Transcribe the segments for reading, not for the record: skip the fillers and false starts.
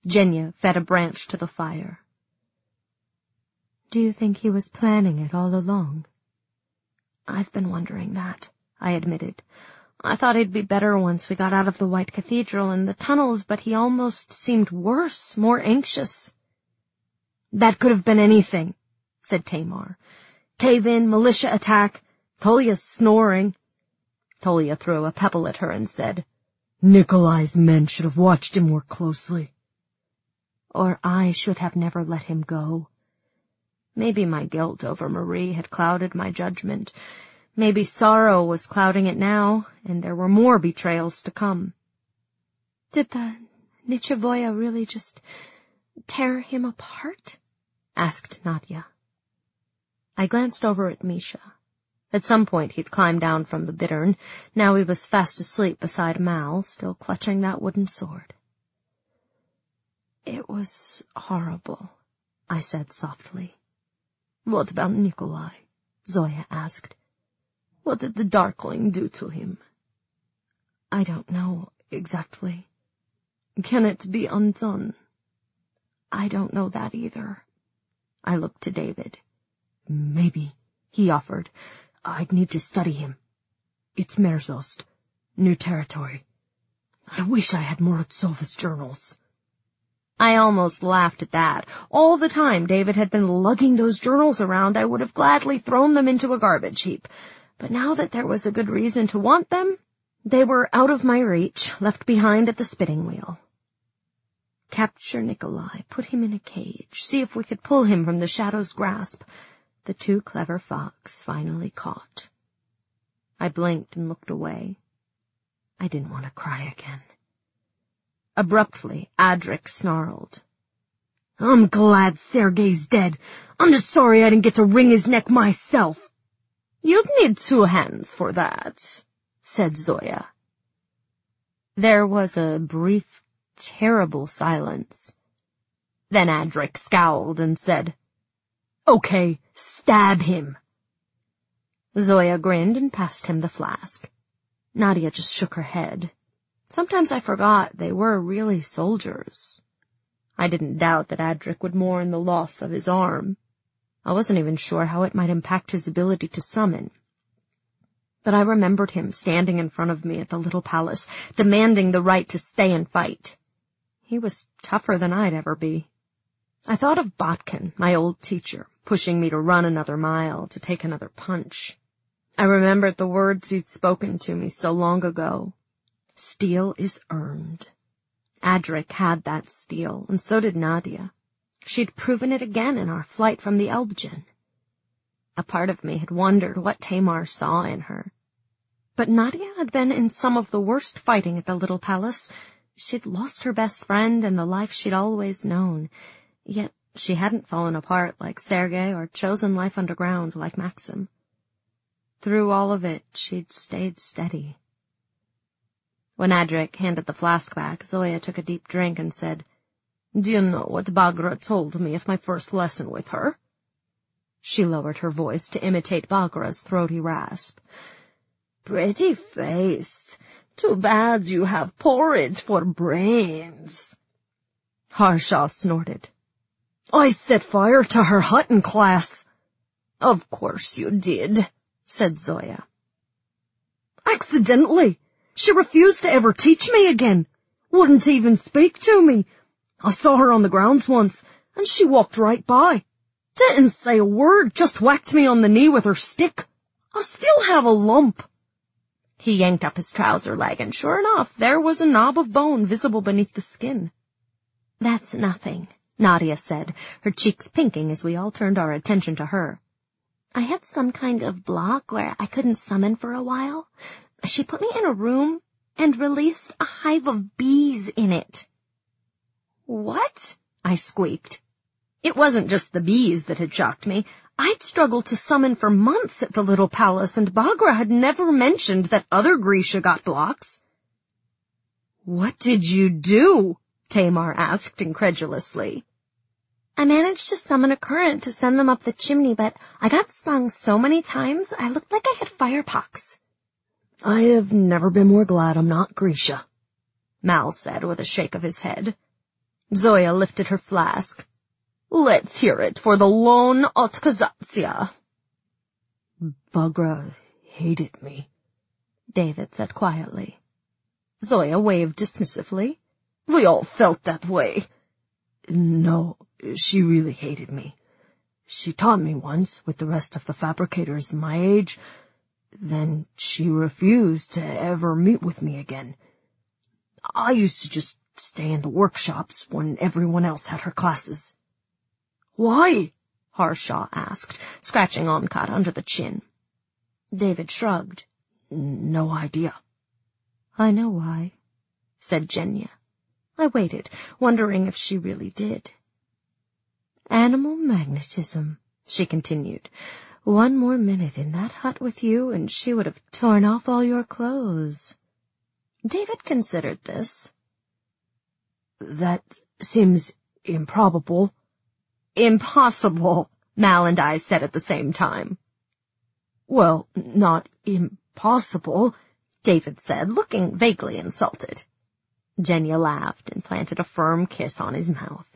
Genya fed a branch to the fire. Do you think he was planning it all along? I've been wondering that, I admitted. I thought he'd be better once we got out of the White Cathedral and the tunnels, but he almost seemed worse, more anxious. That could have been anything, said Tamar. Cave-in, militia attack, Tolya's snoring. Tolya threw a pebble at her and said, Nikolai's men should have watched him more closely. Or I should have never let him go. Maybe my guilt over Marie had clouded my judgment. Maybe sorrow was clouding it now, and there were more betrayals to come. Did the Nichevoya really just tear him apart? Asked Nadia. I glanced over at Misha. At some point he'd climbed down from the bittern. Now he was fast asleep beside Mal, still clutching that wooden sword. It was horrible, I said softly. What about Nikolai? Zoya asked. What did the Darkling do to him? I don't know exactly. Can it be undone? I don't know that either. I looked to David. Maybe, he offered. I'd need to study him. It's Merzost. New territory. I wish I had Morozov's journals. I almost laughed at that. All the time David had been lugging those journals around, I would have gladly thrown them into a garbage heap. But now that there was a good reason to want them, they were out of my reach, left behind at the spinning wheel. Capture Nikolai, put him in a cage, see if we could pull him from the shadow's grasp. The two clever fox finally caught. I blinked and looked away. I didn't want to cry again. Abruptly, Adrik snarled. I'm glad Sergei's dead. I'm just sorry I didn't get to wring his neck myself. You'd need 2 hands for that, said Zoya. There was a brief, terrible silence. Then Adrik scowled and said, Okay, stab him. Zoya grinned and passed him the flask. Nadia just shook her head. Sometimes I forgot they were really soldiers. I didn't doubt that Adrik would mourn the loss of his arm. I wasn't even sure how it might impact his ability to summon. But I remembered him standing in front of me at the little palace, demanding the right to stay and fight. He was tougher than I'd ever be. I thought of Botkin, my old teacher, pushing me to run another mile, to take another punch. I remembered the words he'd spoken to me so long ago. Steel is earned. Adrik had that steel, and so did Nadia. She'd proven it again in our flight from the Elbgen. A part of me had wondered what Tamar saw in her. But Nadia had been in some of the worst fighting at the little palace. She'd lost her best friend and the life she'd always known. Yet she hadn't fallen apart like Sergei or chosen life underground like Maxim. Through all of it, she'd stayed steady. When Adrik handed the flask back, Zoya took a deep drink and said, Do you know what Bagra told me at my first lesson with her? She lowered her voice to imitate Bagra's throaty rasp. Pretty face. Too bad you have porridge for brains. Harshaw snorted. I set fire to her hut in class. Of course you did, said Zoya. Accidentally. She refused to ever teach me again. Wouldn't even speak to me. I saw her on the grounds once, and she walked right by. Didn't say a word, just whacked me on the knee with her stick. I still have a lump. He yanked up his trouser leg, and sure enough, there was a knob of bone visible beneath the skin. That's nothing, Nadia said, her cheeks pinking as we all turned our attention to her. I had some kind of block where I couldn't summon for a while. She put me in a room and released a hive of bees in it. What? I squeaked. It wasn't just the bees that had shocked me. I'd struggled to summon for months at the little palace, and Bagra had never mentioned that other Grisha got blocks. What did you do? Tamar asked incredulously. I managed to summon a current to send them up the chimney, but I got stung so many times I looked like I had firepox. I have never been more glad I'm not Grisha, Mal said with a shake of his head. Zoya lifted her flask. Let's hear it for the lone Otkazatsia. Bagra hated me, David said quietly. Zoya waved dismissively. We all felt that way. No, she really hated me. She taught me once with the rest of the fabricators my age. Then she refused to ever meet with me again. I used to just stay in the workshops when everyone else had her classes. Why? Harshaw asked, scratching Onkat under the chin. David shrugged. No idea. I know why, said Genya. I waited, wondering if she really did. Animal magnetism, she continued. One more minute in that hut with you, and she would have torn off all your clothes. David considered this. That seems improbable. Impossible, Mal and I said at the same time. Well, not impossible, David said, looking vaguely insulted. Genya laughed and planted a firm kiss on his mouth.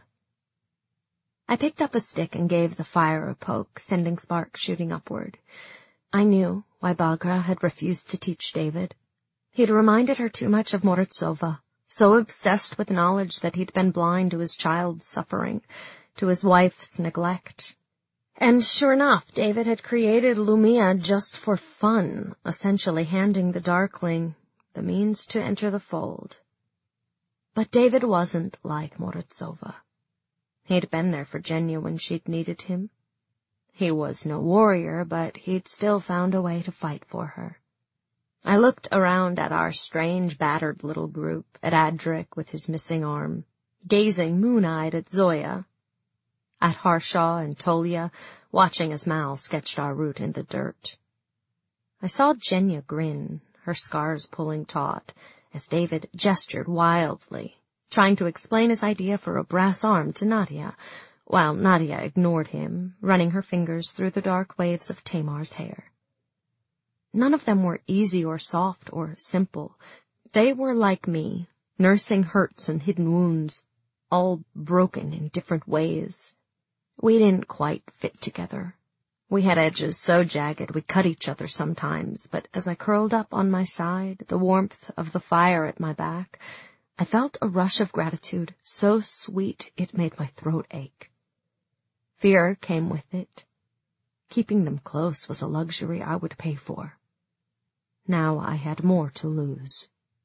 I picked up a stick and gave the fire a poke, sending sparks shooting upward. I knew why Bagra had refused to teach David. He'd reminded her too much of Morozova, so obsessed with knowledge that he'd been blind to his child's suffering, to his wife's neglect. And sure enough, David had created Lumia just for fun, essentially handing the Darkling the means to enter the fold. But David wasn't like Morozova. He'd been there for Genya when she'd needed him. He was no warrior, but he'd still found a way to fight for her. I looked around at our strange, battered little group, at Adric with his missing arm, gazing moon-eyed at Zoya, at Harshaw and Tolia, watching as Mal sketched our route in the dirt. I saw Genya grin, her scars pulling taut, as David gestured wildly, trying to explain his idea for a brass arm to Nadia, while Nadia ignored him, running her fingers through the dark waves of Tamar's hair. None of them were easy or soft or simple. They were like me, nursing hurts and hidden wounds, all broken in different ways. We didn't quite fit together. We had edges so jagged we cut each other sometimes, but as I curled up on my side, the warmth of the fire at my back, I felt a rush of gratitude so sweet it made my throat ache. Fear came with it. Keeping them close was a luxury I would pay for. Now I had more to lose.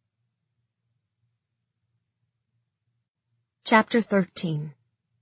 Chapter 13.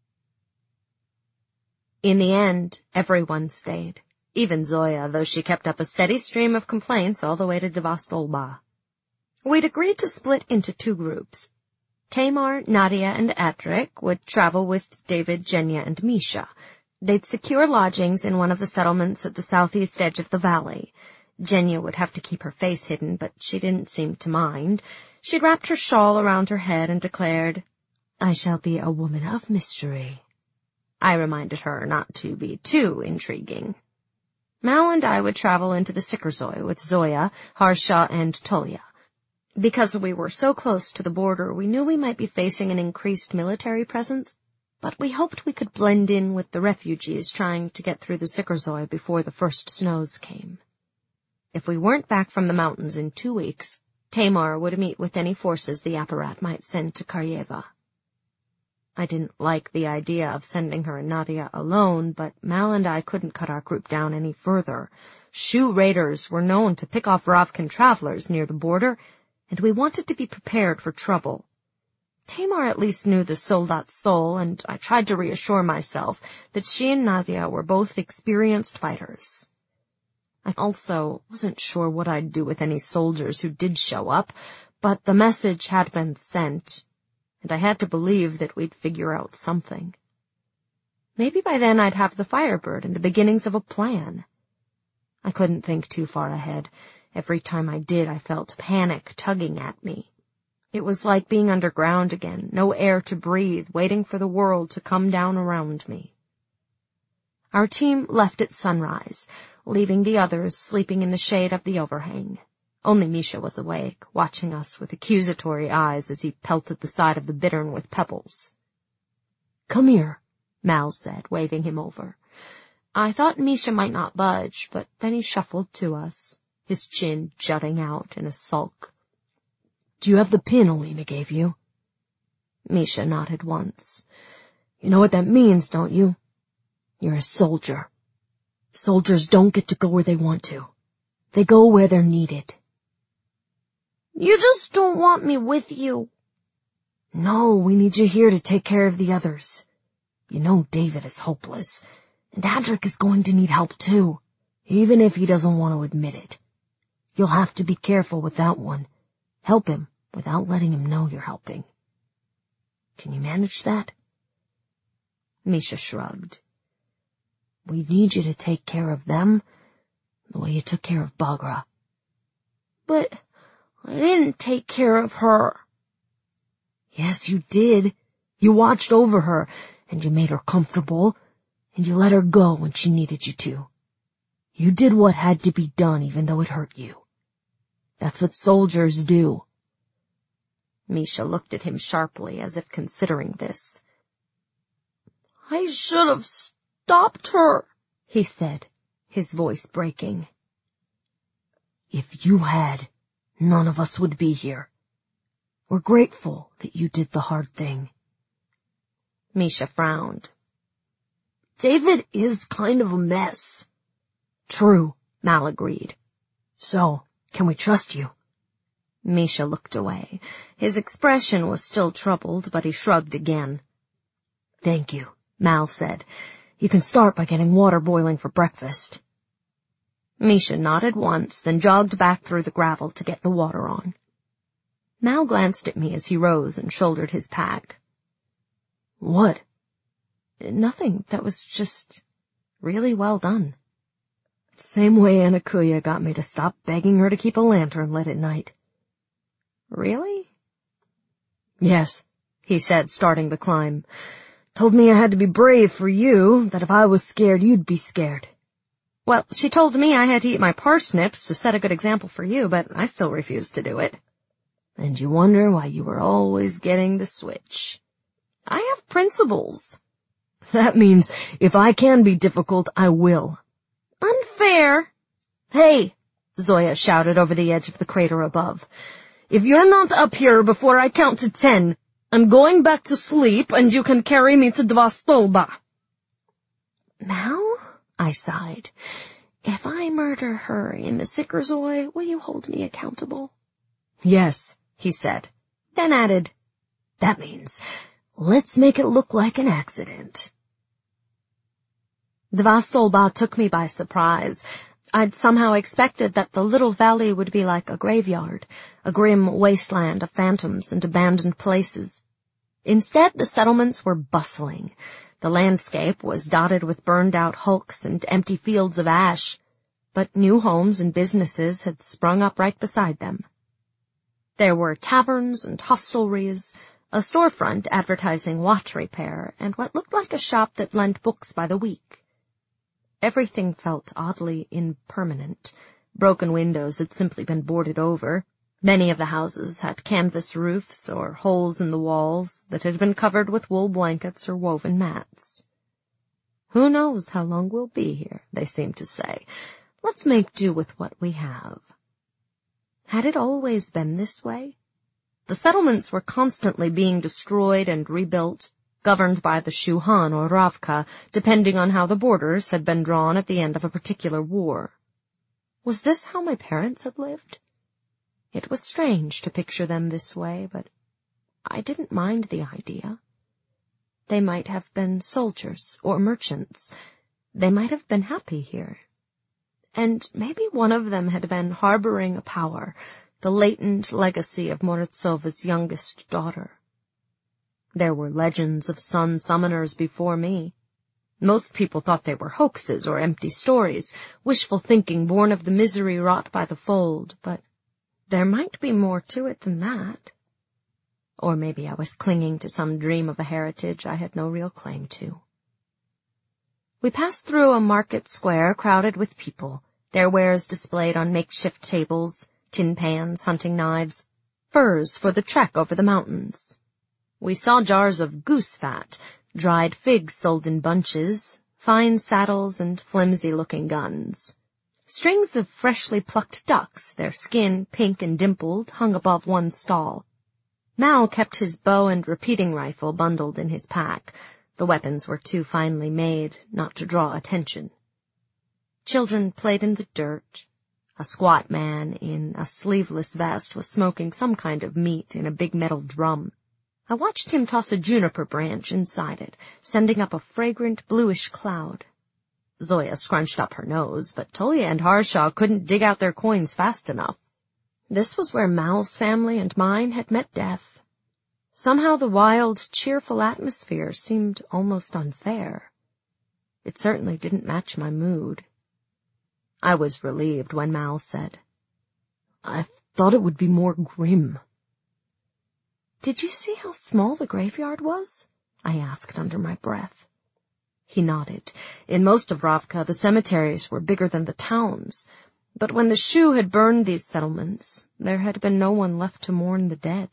In the end, everyone stayed, even Zoya, though she kept up a steady stream of complaints all the way to Devastolba. We'd agreed to split into two groups. Tamar, Nadia, and Adric would travel with David, Genya, and Misha. They'd secure lodgings in one of the settlements at the southeast edge of the valley. Genya would have to keep her face hidden, but she didn't seem to mind. She'd wrapped her shawl around her head and declared, I shall be a woman of mystery. I reminded her not to be too intriguing. Mal and I would travel into the Sikorzoi with Zoya, Harshaw, and Tolia. Because we were so close to the border, we knew we might be facing an increased military presence, but we hoped we could blend in with the refugees trying to get through the Sikorzoi before the first snows came. If we weren't back from the mountains in 2 weeks, Tamar would meet with any forces the Apparat might send to Karyeva. I didn't like the idea of sending her and Nadia alone, but Mal and I couldn't cut our group down any further. Shu raiders were known to pick off Ravkan travelers near the border, and we wanted to be prepared for trouble. Tamar at least knew the Soldat's soul, and I tried to reassure myself that she and Nadia were both experienced fighters. I also wasn't sure what I'd do with any soldiers who did show up, but the message had been sent, and I had to believe that we'd figure out something. Maybe by then I'd have the Firebird and the beginnings of a plan. I couldn't think too far ahead. Every time I did, I felt panic tugging at me. It was like being underground again, no air to breathe, waiting for the world to come down around me. Our team left at sunrise, leaving the others sleeping in the shade of the overhang. Only Misha was awake, watching us with accusatory eyes as he pelted the side of the bittern with pebbles. Come here, Mal said, waving him over. I thought Misha might not budge, but then he shuffled to us, his chin jutting out in a sulk. Do you have the pin Alina gave you? Misha nodded once. You know what that means, don't you? You're a soldier. Soldiers don't get to go where they want to. They go where they're needed. You just don't want me with you. No, we need you here to take care of the others. You know David is hopeless, and Adric is going to need help too, even if he doesn't want to admit it. You'll have to be careful with that one. Help him without letting him know you're helping. Can you manage that? Misha shrugged. We need you to take care of them the way you took care of Baghra. But I didn't take care of her. Yes, you did. You watched over her, and you made her comfortable, and you let her go when she needed you to. You did what had to be done even though it hurt you. That's what soldiers do. Misha looked at him sharply as if considering this. I should have stopped her, he said, his voice breaking. If you had, none of us would be here. We're grateful that you did the hard thing. Misha frowned. David is kind of a mess. True, Mal agreed. So, can we trust you? Misha looked away. His expression was still troubled, but he shrugged again. Thank you, Mal said. You can start by getting water boiling for breakfast. Misha nodded once, then jogged back through the gravel to get the water on. Mal glanced at me as he rose and shouldered his pack. What? Nothing. That was just really well done. Same way Anakuya got me to stop begging her to keep a lantern lit at night. Really? Yes, he said, starting the climb. Told me I had to be brave for you, that if I was scared, you'd be scared. Well, she told me I had to eat my parsnips to set a good example for you, but I still refused to do it. And you wonder why you were always getting the switch. I have principles. That means if I can be difficult, I will. Unfair. Hey, Zoya shouted over the edge of the crater above. If you're not up here before I count to 10, I'm going back to sleep and you can carry me to Dva Stolba. Mal? I sighed. If I murder her in the Sikarzoi, will you hold me accountable? Yes, he said, then added, that means let's make it look like an accident. Dva Stolba took me by surprise. I'd somehow expected that the little valley would be like a graveyard, a grim wasteland of phantoms and abandoned places. Instead, the settlements were bustling. The landscape was dotted with burned-out hulks and empty fields of ash, but new homes and businesses had sprung up right beside them. There were taverns and hostelries, a storefront advertising watch repair, and what looked like a shop that lent books by the week. Everything felt oddly impermanent. Broken windows had simply been boarded over. Many of the houses had canvas roofs or holes in the walls that had been covered with wool blankets or woven mats. Who knows how long we'll be here, they seemed to say. Let's make do with what we have. Had it always been this way? The settlements were constantly being destroyed and rebuilt, governed by the Shuhan or Ravka, depending on how the borders had been drawn at the end of a particular war. Was this how my parents had lived? It was strange to picture them this way, but I didn't mind the idea. They might have been soldiers or merchants. They might have been happy here. And maybe one of them had been harboring a power, the latent legacy of Moritzova's youngest daughter. There were legends of sun summoners before me. Most people thought they were hoaxes or empty stories, wishful thinking born of the misery wrought by the fold, but there might be more to it than that. Or maybe I was clinging to some dream of a heritage I had no real claim to. We passed through a market square crowded with people, their wares displayed on makeshift tables, tin pans, hunting knives, furs for the trek over the mountains. We saw jars of goose fat, dried figs sold in bunches, fine saddles, and flimsy-looking guns. Strings of freshly plucked ducks, their skin pink and dimpled, hung above one stall. Mal kept his bow and repeating rifle bundled in his pack. The weapons were too finely made not to draw attention. Children played in the dirt. A squat man in a sleeveless vest was smoking some kind of meat in a big metal drum. I watched him toss a juniper branch inside it, sending up a fragrant bluish cloud. Zoya scrunched up her nose, but Tolia and Harshaw couldn't dig out their coins fast enough. This was where Mal's family and mine had met death. Somehow the wild, cheerful atmosphere seemed almost unfair. It certainly didn't match my mood. I was relieved when Mal said, "I thought it would be more grim." "Did you see how small the graveyard was?" I asked under my breath. He nodded. In most of Ravka, the cemeteries were bigger than the towns, but when the Shu had burned these settlements, there had been no one left to mourn the dead.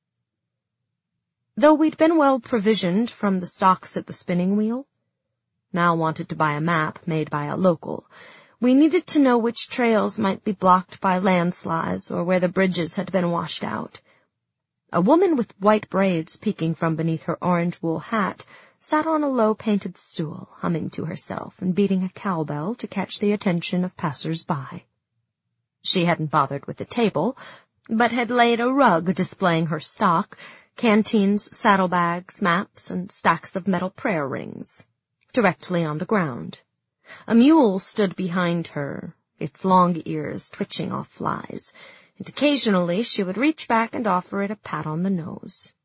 Though we'd been well provisioned from the stocks at the spinning wheel, Mal wanted to buy a map made by a local. We needed to know which trails might be blocked by landslides or where the bridges had been washed out. A woman with white braids peeking from beneath her orange wool hat sat on a low-painted stool, humming to herself and beating a cowbell to catch the attention of passers-by. She hadn't bothered with the table, but had laid a rug displaying her stock, canteens, saddlebags, maps, and stacks of metal prayer rings, directly on the ground. A mule stood behind her, its long ears twitching off flies, and occasionally she would reach back and offer it a pat on the nose.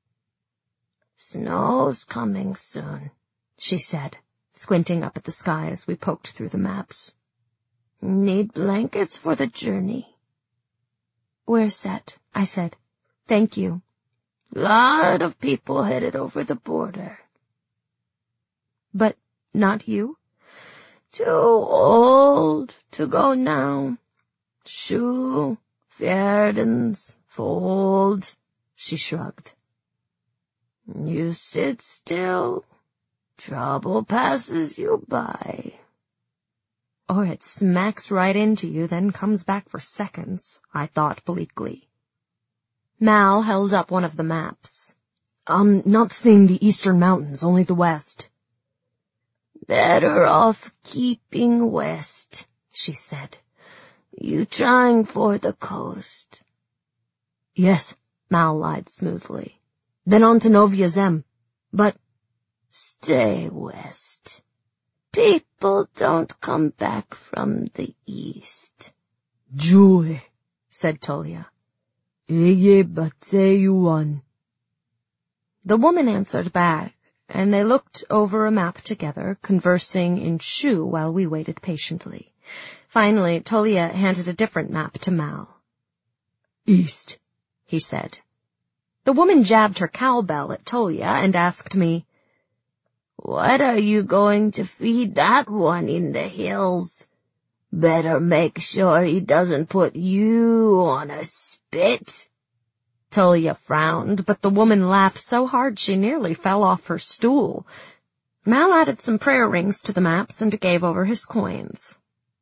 "Snow's coming soon," she said, squinting up at the sky as we poked through the maps. "Need blankets for the journey?" "We're set," I said. "Thank you." "Lot of people headed over the border." "But not you?" "Too old to go now. Shu, Verdens, Fold," she shrugged. "You sit still, trouble passes you by." "Or it smacks right into you, then comes back for seconds," I thought bleakly. Mal held up one of the maps. "I'm not seeing the eastern mountains, only the west." "Better off keeping west," she said. "You trying for the coast?" "Yes," Mal lied smoothly. "Then on to Novaya Zem. But—" "Stay west. People don't come back from the east." "Julie," said Tolia. "Eye bateyuan." The woman answered back, and they looked over a map together, conversing in Shu while we waited patiently. Finally, Tolia handed a different map to Mal. "East," he said. The woman jabbed her cowbell at Tolia and asked me, "What are you going to feed that one in the hills? Better make sure he doesn't put you on a spit." Tolia frowned, but the woman laughed so hard she nearly fell off her stool. Mal added some prayer rings to the maps and gave over his coins.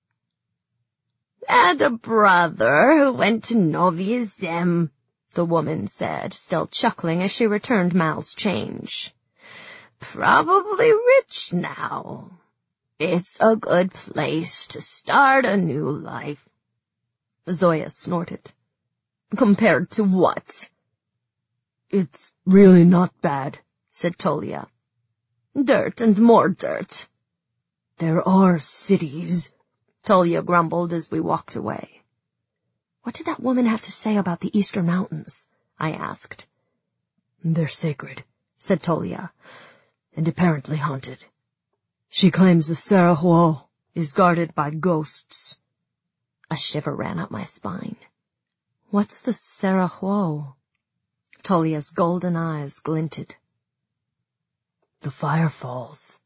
"Had a brother who went to Novaya Zem," the woman said, still chuckling as she returned Mal's change. "Probably rich now. It's a good place to start a new life." Zoya snorted. "Compared to what?" "It's really not bad," said Tolia. "Dirt and more dirt." "There are cities," Tolia grumbled as we walked away. "What did that woman have to say about the eastern mountains?" I asked. "They're sacred," said Tolia, "and apparently haunted. She claims the Sarahuo is guarded by ghosts." A shiver ran up my spine. "What's the Sarahuo?" Tolia's golden eyes glinted. "The firefalls."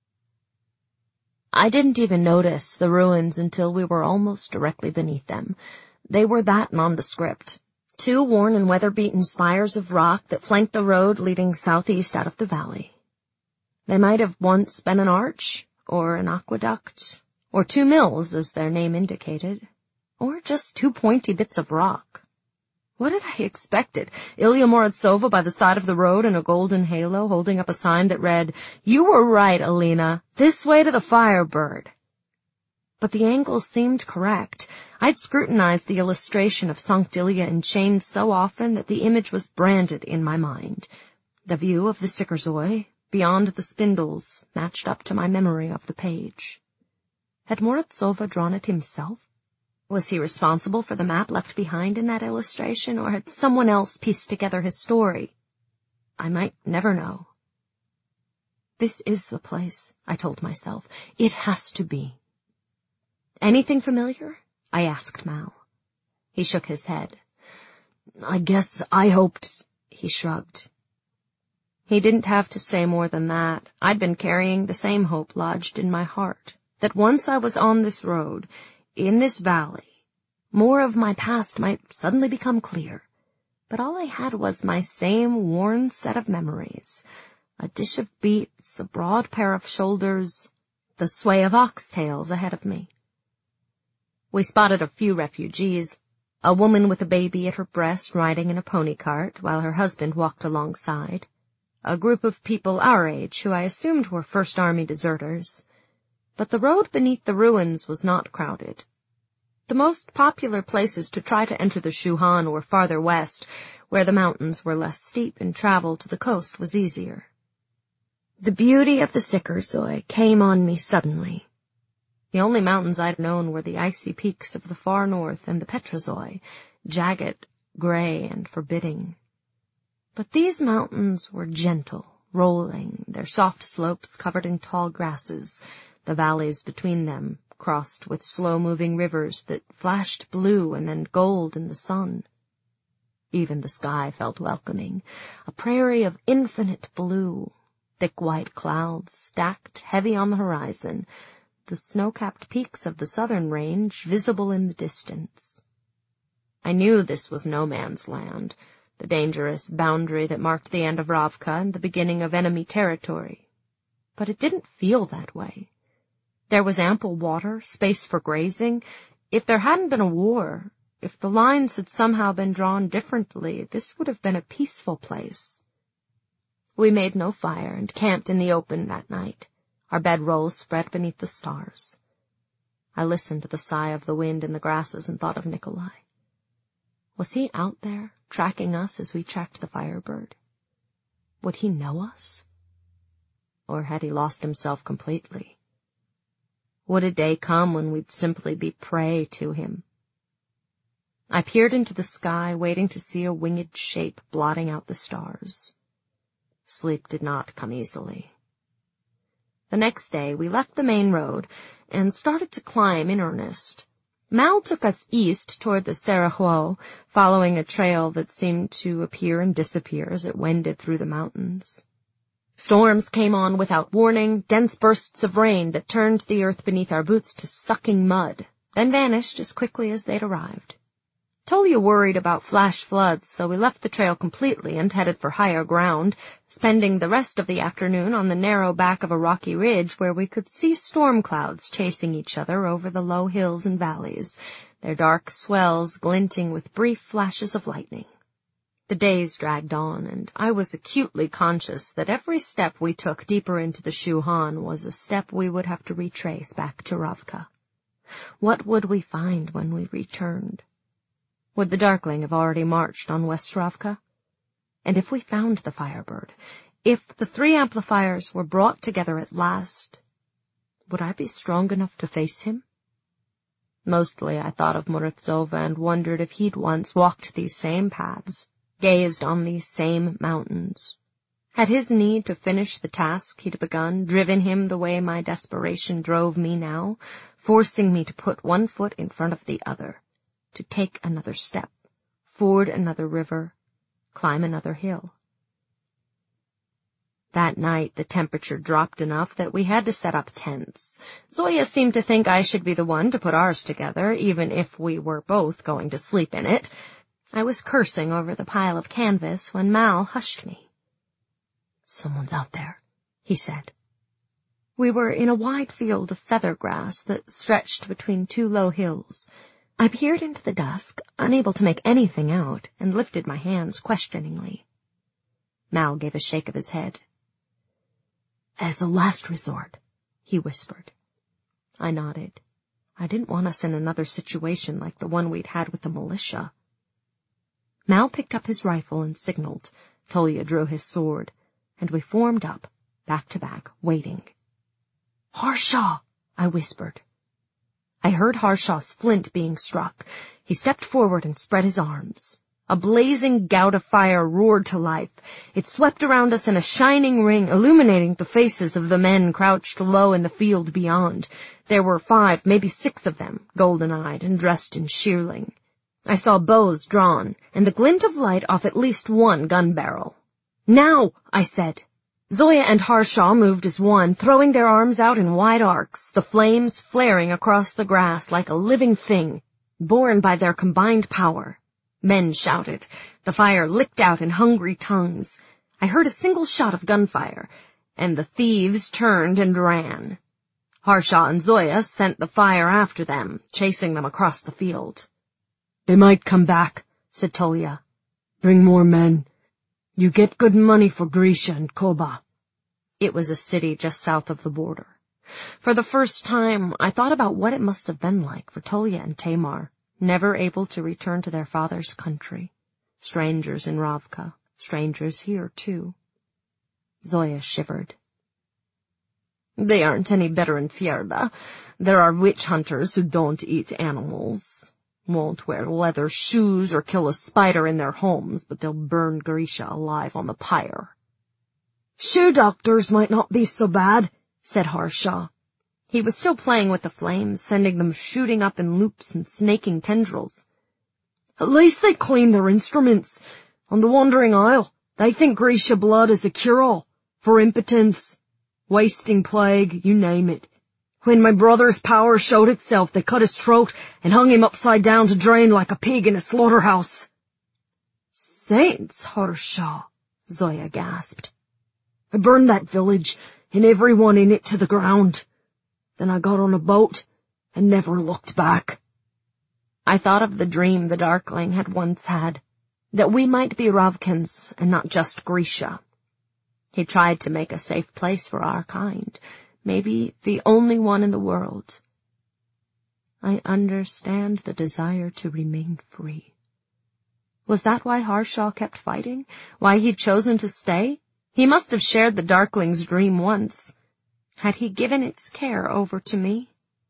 I didn't even notice the ruins until we were almost directly beneath them. They were that nondescript. 2 worn and weather-beaten spires of rock that flanked the road leading southeast out of the valley. They might have once been an arch, or an aqueduct, or 2 mills, as their name indicated, or just 2 pointy bits of rock. What had I expected? Ilya Morozova by the side of the road in a golden halo, holding up a sign that read, "You were right, Alina. This way to the Firebird." But the angle seemed correct. I'd scrutinized the illustration of Sankt Ilya in chains so often that the image was branded in my mind. The view of the Sikorzoi, beyond the spindles, matched up to my memory of the page. Had Morozova drawn it himself? Was he responsible for the map left behind in that illustration, or had someone else pieced together his story? I might never know. This is the place, I told myself. It has to be. Anything familiar? I asked Mal. He shook his head. I guess I hoped, he shrugged. He didn't have to say more than that. I'd been carrying the same hope lodged in my heart, that once I was on this road, in this valley, more of my past might suddenly become clear. But all I had was my same worn set of memories, a dish of beets, a broad pair of shoulders, the sway of oxtails ahead of me. We spotted a few refugees, a woman with a baby at her breast riding in a pony cart while her husband walked alongside, a group of people our age who I assumed were First Army deserters. But the road beneath the ruins was not crowded. The most popular places to try to enter the Shuhan were farther west, where the mountains were less steep and travel to the coast was easier. The beauty of the Sikorzoi came on me suddenly. The only mountains I'd known were the icy peaks of the far north and the Petrazoi, jagged, gray, and forbidding. But these mountains were gentle, rolling, their soft slopes covered in tall grasses, the valleys between them crossed with slow-moving rivers that flashed blue and then gold in the sun. Even the sky felt welcoming, a prairie of infinite blue, thick white clouds stacked heavy on the horizon, the snow-capped peaks of the southern range visible in the distance. I knew this was no man's land, the dangerous boundary that marked the end of Ravka and the beginning of enemy territory. But it didn't feel that way. There was ample water, space for grazing. If there hadn't been a war, if the lines had somehow been drawn differently, this would have been a peaceful place. We made no fire and camped in the open that night, our bedrolls spread beneath the stars. I listened to the sigh of the wind in the grasses and thought of Nikolai. Was he out there, tracking us as we tracked the Firebird? Would he know us? Or had he lost himself completely? Would a day come when we'd simply be prey to him? I peered into the sky, waiting to see a winged shape blotting out the stars. Sleep did not come easily. The next day, we left the main road and started to climb in earnest. Mal took us east toward the Sarajevo, following a trail that seemed to appear and disappear as it wended through the mountains. Storms came on without warning, dense bursts of rain that turned the earth beneath our boots to sucking mud, then vanished as quickly as they'd arrived. Tolia worried about flash floods, so we left the trail completely and headed for higher ground, spending the rest of the afternoon on the narrow back of a rocky ridge where we could see storm clouds chasing each other over the low hills and valleys, their dark swells glinting with brief flashes of lightning. The days dragged on, and I was acutely conscious that every step we took deeper into the Shuhan was a step we would have to retrace back to Ravka. What would we find when we returned? Would the Darkling have already marched on West Ravka? And if we found the Firebird, if the 3 amplifiers were brought together at last, would I be strong enough to face him? Mostly I thought of Morozova and wondered if he'd once walked these same paths, gazed on these same mountains. Had his need to finish the task he'd begun driven him the way my desperation drove me now, forcing me to put one foot in front of the other, to take another step, ford another river, climb another hill. That night the temperature dropped enough that we had to set up tents. Zoya seemed to think I should be the one to put ours together, even if we were both going to sleep in it. I was cursing over the pile of canvas when Mal hushed me. "Someone's out there," he said. We were in a wide field of feather grass that stretched between two low hills. I peered into the dusk, unable to make anything out, and lifted my hands questioningly. Mal gave a shake of his head. As a last resort, he whispered. I nodded. I didn't want us in another situation like the one we'd had with the militia. Mal picked up his rifle and signaled. Tolya drew his sword, and we formed up, back to back, waiting. Harshaw, I whispered. I heard Harshaw's flint being struck. He stepped forward and spread his arms. A blazing gout of fire roared to life. It swept around us in a shining ring, illuminating the faces of the men crouched low in the field beyond. There were 5, maybe 6 of them, golden-eyed and dressed in shearling. I saw bows drawn, and the glint of light off at least one gun barrel. Now, I said. Zoya and Harshaw moved as one, throwing their arms out in wide arcs, the flames flaring across the grass like a living thing, borne by their combined power. Men shouted. The fire licked out in hungry tongues. I heard a single shot of gunfire, and the thieves turned and ran. Harshaw and Zoya sent the fire after them, chasing them across the field. They might come back, said Tolya. Bring more men. You get good money for Grisha and Koba. It was a city just south of the border. For the first time, I thought about what it must have been like for Tolya and Tamar, never able to return to their father's country. Strangers in Ravka, strangers here, too. Zoya shivered. They aren't any better in Fjerda. There are witch hunters who don't eat animals. Won't wear leather shoes or kill a spider in their homes, but they'll burn Grisha alive on the pyre. Shoe doctors might not be so bad, said Harshaw. He was still playing with the flames, sending them shooting up in loops and snaking tendrils. At least they clean their instruments. On the Wandering Isle, they think Grisha blood is a cure-all for impotence, wasting plague, you name it. When my brother's power showed itself, they cut his throat and hung him upside down to drain like a pig in a slaughterhouse. Saints, Harshaw, Zoya gasped. I burned that village and everyone in it to the ground. Then I got on a boat and never looked back. I thought of the dream the Darkling had once had, that we might be Ravkans and not just Grisha. He tried to make a safe place for our kind, maybe the only one in the world. I understand the desire to remain free. Was that why Harshaw kept fighting? Why he'd chosen to stay? He must have shared the Darkling's dream once. Had he given its care over to me?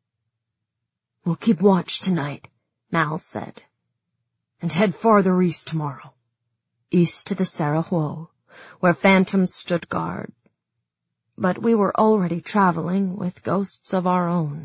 We'll keep watch tonight, Mal said, and head farther east tomorrow. East to the Sarajevo, where phantoms stood guard. But we were already traveling with ghosts of our own.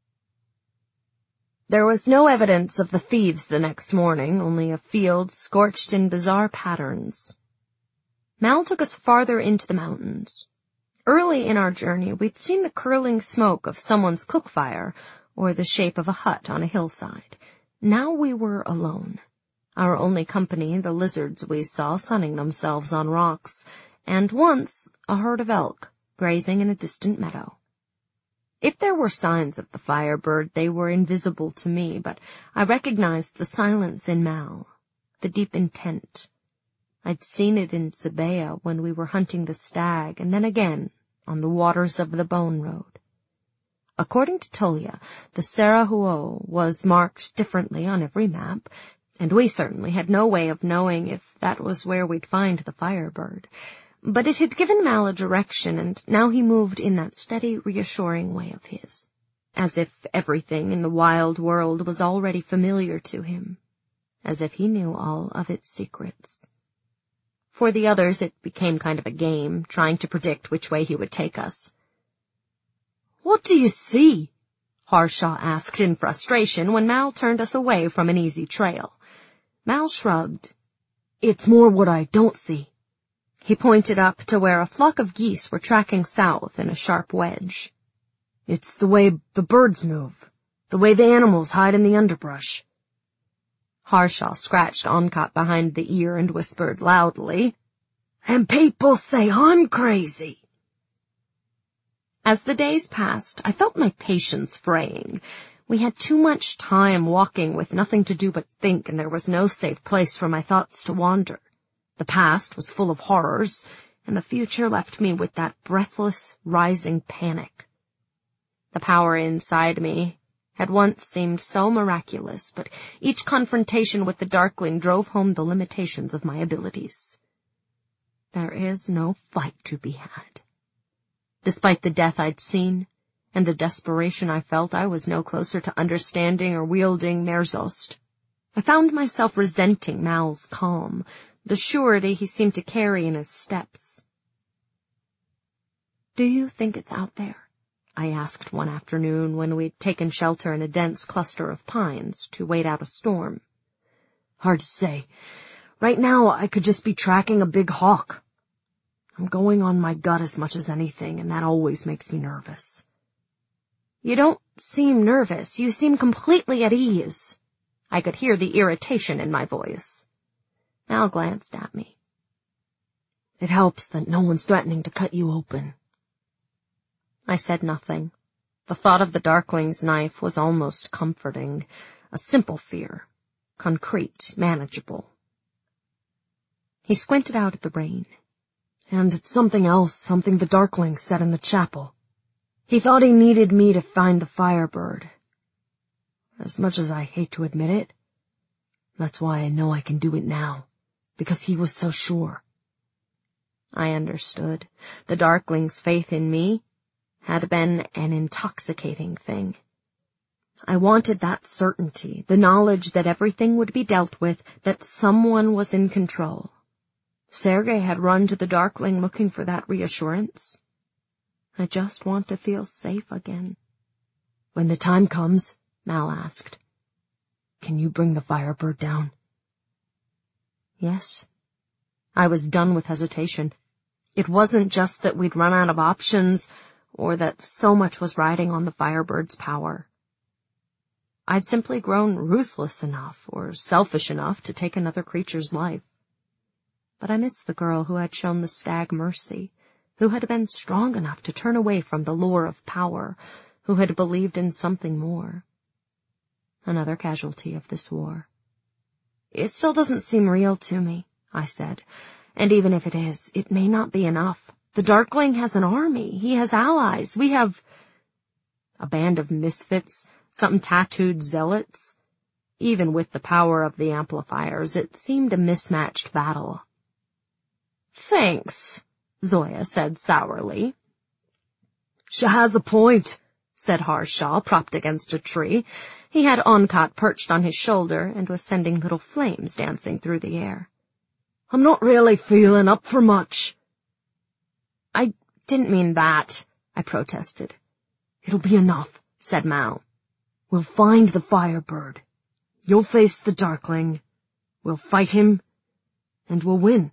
There was no evidence of the thieves the next morning, only a field scorched in bizarre patterns. Mal took us farther into the mountains. Early in our journey, we'd seen the curling smoke of someone's cook fire or the shape of a hut on a hillside. Now we were alone. Our only company, the lizards we saw sunning themselves on rocks, and once a herd of elk grazing in a distant meadow. If there were signs of the firebird, they were invisible to me, but I recognized the silence in Mal, the deep intent. I'd seen it in Sabea when we were hunting the stag, and then again on the waters of the Bone Road. According to Tolya, the Sarajevo was marked differently on every map, and we certainly had no way of knowing if that was where we'd find the firebird. But it had given Mal a direction, and now he moved in that steady, reassuring way of his, as if everything in the wild world was already familiar to him, as if he knew all of its secrets. For the others, it became kind of a game, trying to predict which way he would take us. What do you see? Harshaw asked in frustration when Mal turned us away from an easy trail. Mal shrugged. It's more what I don't see. He pointed up to where a flock of geese were tracking south in a sharp wedge. It's the way the birds move, the way the animals hide in the underbrush. Harshaw scratched Onkat behind the ear and whispered loudly, And people say I'm crazy. As the days passed, I felt my patience fraying. We had too much time walking with nothing to do but think, and there was no safe place for my thoughts to wander. The past was full of horrors, and the future left me with that breathless, rising panic. The power inside me had once seemed so miraculous, but each confrontation with the Darkling drove home the limitations of my abilities. There is no fight to be had. Despite the death I'd seen, and the desperation I felt, I was no closer to understanding or wielding Merzost. I found myself resenting Mal's calm, the surety he seemed to carry in his steps. "Do you think it's out there?" I asked one afternoon when we'd taken shelter in a dense cluster of pines to wait out a storm. "Hard to say. Right now, I could just be tracking a big hawk. I'm going on my gut as much as anything, and that always makes me nervous." "You don't seem nervous. You seem completely at ease." I could hear the irritation in my voice. Mal glanced at me. "It helps that no one's threatening to cut you open." I said nothing. The thought of the Darkling's knife was almost comforting, a simple fear, concrete, manageable. He squinted out at the rain. "And it's something else, something the Darkling said in the chapel. He thought he needed me to find the Firebird. As much as I hate to admit it, that's why I know I can do it now, because he was so sure." I understood. The Darkling's faith in me had been an intoxicating thing. I wanted that certainty, the knowledge that everything would be dealt with, that someone was in control. Sergei had run to the Darkling looking for that reassurance. I just want to feel safe again. "When the time comes," Mal asked, "can you bring the Firebird down?" Yes. I was done with hesitation. It wasn't just that we'd run out of options, or that so much was riding on the Firebird's power. I'd simply grown ruthless enough, or selfish enough, to take another creature's life. But I missed the girl who had shown the stag mercy, who had been strong enough to turn away from the lure of power, who had believed in something more. Another casualty of this war. "It still doesn't seem real to me," I said, "and even if it is, it may not be enough. The Darkling has an army. He has allies. We have a band of misfits, some tattooed zealots. Even with the power of the amplifiers, it seemed a mismatched battle." "Thanks," Zoya said sourly. "She has a point," said Harshaw, propped against a tree. He had Oncot perched on his shoulder and was sending little flames dancing through the air. "I'm not really feeling up for much." "I didn't mean that," I protested. "It'll be enough," said Mal. "We'll find the Firebird. You'll face the Darkling. We'll fight him, and we'll win."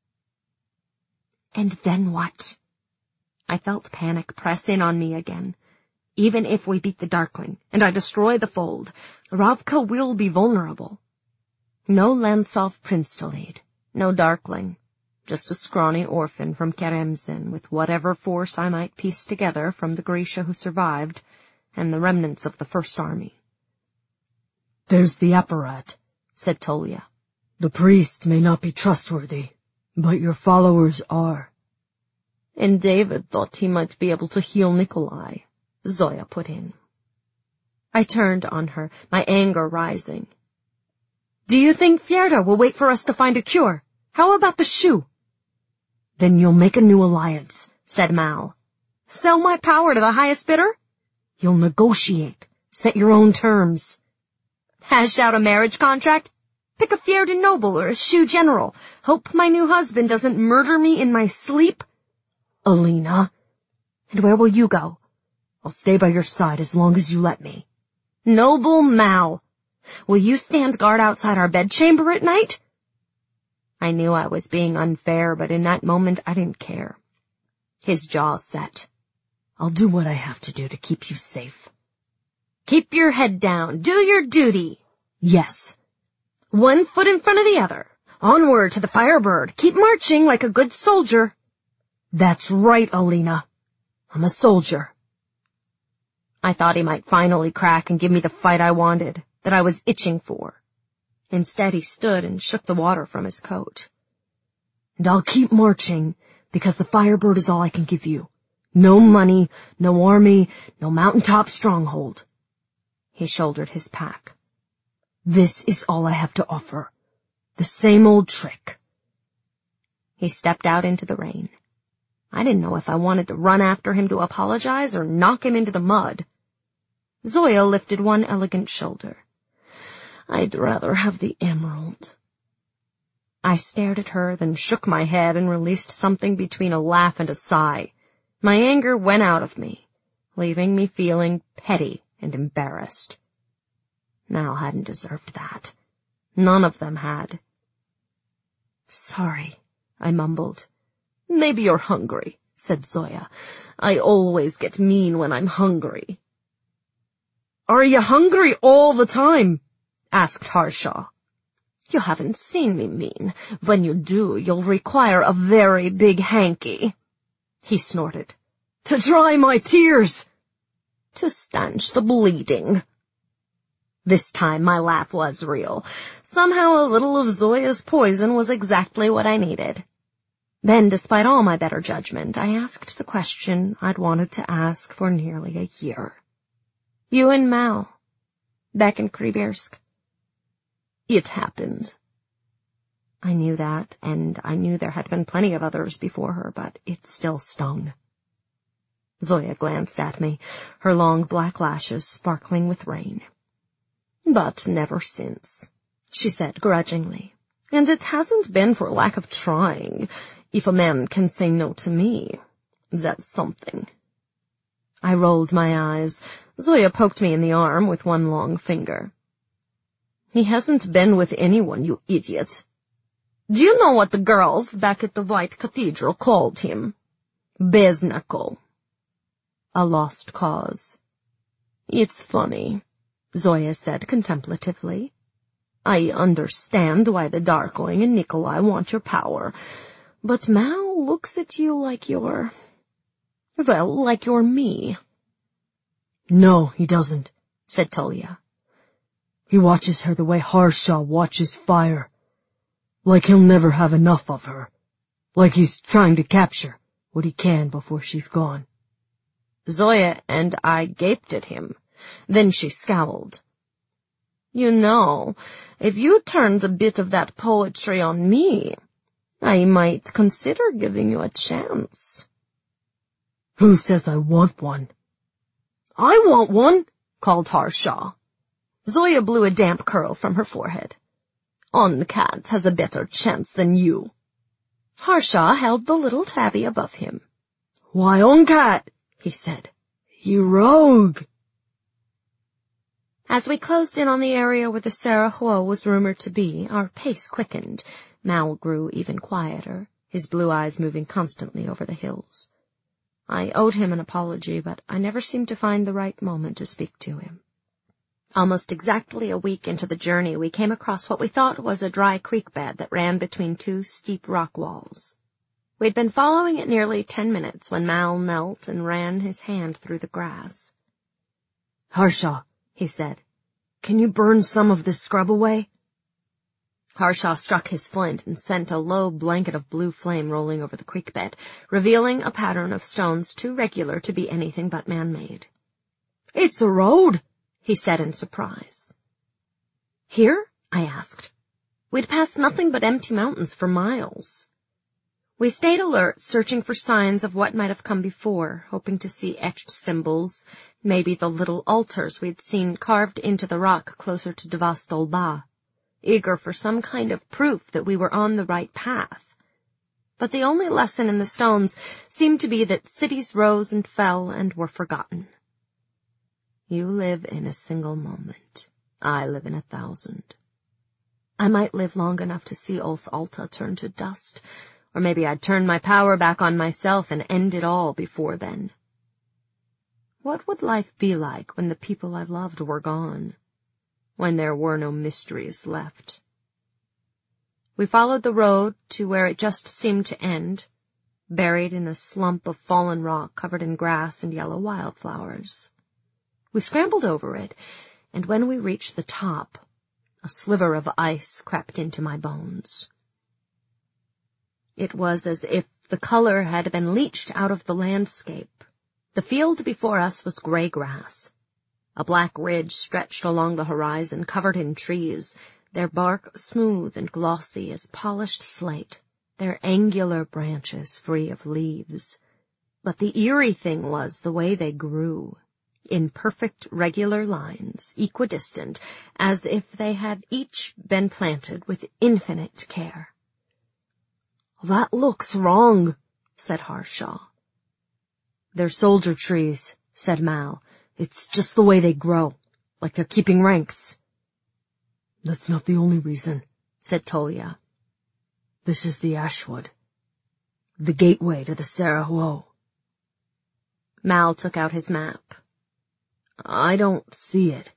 And then what? I felt panic press in on me again. Even if we beat the Darkling, and I destroy the Fold, Ravka will be vulnerable. No Lantsov prince to lead, no Darkling, just a scrawny orphan from Keremzin with whatever force I might piece together from the Grisha who survived, and the remnants of the First Army. "There's the apparat," said Tolya. "The priest may not be trustworthy, but your followers are." "And David thought he might be able to heal Nikolai," Zoya put in. I turned on her, my anger rising. "Do you think Fjerda will wait for us to find a cure? How about the shoe?" "Then you'll make a new alliance," said Mal. "Sell my power to the highest bidder?" "You'll negotiate. Set your own terms." "Hash out a marriage contract? Pick a Fjerda noble or a shoe general. Hope my new husband doesn't murder me in my sleep?" "Alina." "And where will you go?" "I'll stay by your side as long as you let me." "Noble Mal, will you stand guard outside our bedchamber at night?" I knew I was being unfair, but in that moment I didn't care. His jaw set. "I'll do what I have to do to keep you safe." "Keep your head down. Do your duty." "Yes." "One foot in front of the other. Onward to the Firebird. Keep marching like a good soldier." "That's right, Alina. I'm a soldier. I thought he might finally crack and give me the fight I wanted, that I was itching for. Instead, he stood and shook the water from his coat. And I'll keep marching, because the Firebird is all I can give you. No money, no army, no mountaintop stronghold. He shouldered his pack. This is all I have to offer. The same old trick. He stepped out into the rain. I didn't know if I wanted to run after him to apologize or knock him into the mud. Zoya lifted one elegant shoulder. I'd rather have the emerald. I stared at her, then shook my head and released something between a laugh and a sigh. My anger went out of me, leaving me feeling petty and embarrassed. Mal hadn't deserved that. None of them had. Sorry, I mumbled. Maybe you're hungry, said Zoya. I always get mean when I'm hungry. Are you hungry all the time? Asked Harshaw. You haven't seen me mean. When you do, you'll require a very big hanky. He snorted. To dry my tears. To stanch the bleeding. This time my laugh was real. Somehow a little of Zoya's poison was exactly what I needed. Then, despite all my better judgment, I asked the question I'd wanted to ask for nearly a year. You and Mal, back in Krybiersk. It happened. I knew that, and I knew there had been plenty of others before her, but it still stung. Zoya glanced at me, her long black lashes sparkling with rain. But never since, she said grudgingly. And it hasn't been for lack of trying. If a man can say no to me, that's something. I rolled my eyes. Zoya poked me in the arm with one long finger. He hasn't been with anyone, you idiot. Do you know what the girls back at the White Cathedral called him? Beznakol. A lost cause. It's funny, Zoya said contemplatively. I understand why the Darkling and Nikolai want your power, but Mal looks at you like you're me. No, he doesn't, said Tulya. He watches her the way Harshaw watches fire. Like he'll never have enough of her. Like he's trying to capture what he can before she's gone. Zoya and I gaped at him. Then she scowled. You know, if you turned a bit of that poetry on me, I might consider giving you a chance. Who says I want one? I want one, called Harshaw. Zoya blew a damp curl from her forehead. Onkat has a better chance than you. Harshaw held the little tabby above him. Why, Onkat, he said. You rogue. As we closed in on the area where the Sarajevo was rumored to be, our pace quickened. Mal grew even quieter, his blue eyes moving constantly over the hills. I owed him an apology, but I never seemed to find the right moment to speak to him. Almost exactly a week into the journey, we came across what we thought was a dry creek bed that ran between two steep rock walls. We'd been following it nearly 10 minutes when Mal knelt and ran his hand through the grass. Harshaw, he said, can you burn some of this scrub away? Harshaw struck his flint and sent a low blanket of blue flame rolling over the creek bed, revealing a pattern of stones too regular to be anything but man-made. It's a road, he said in surprise. Here? I asked. We'd passed nothing but empty mountains for miles. We stayed alert, searching for signs of what might have come before, hoping to see etched symbols, maybe the little altars we'd seen carved into the rock closer to Devastolba, eager for some kind of proof that we were on the right path. But the only lesson in the stones seemed to be that cities rose and fell and were forgotten. You live in a single moment. I live in 1,000. I might live long enough to see Ols Alta turn to dust, or maybe I'd turn my power back on myself and end it all before then. What would life be like when the people I loved were gone? When there were no mysteries left? We followed the road to where it just seemed to end, buried in a slump of fallen rock covered in grass and yellow wildflowers. We scrambled over it, and when we reached the top, a sliver of ice crept into my bones. It was as if the color had been leached out of the landscape. The field before us was gray grass. A black ridge stretched along the horizon, covered in trees, their bark smooth and glossy as polished slate, their angular branches free of leaves. But the eerie thing was the way they grew, in perfect regular lines, equidistant, as if they had each been planted with infinite care. "That looks wrong," said Harshaw. "They're soldier trees," said Mal. "It's just the way they grow, like they're keeping ranks." "That's not the only reason," said Tolia. "This is the Ashwood, the gateway to the Sarahuo." Mal took out his map. "I don't see it."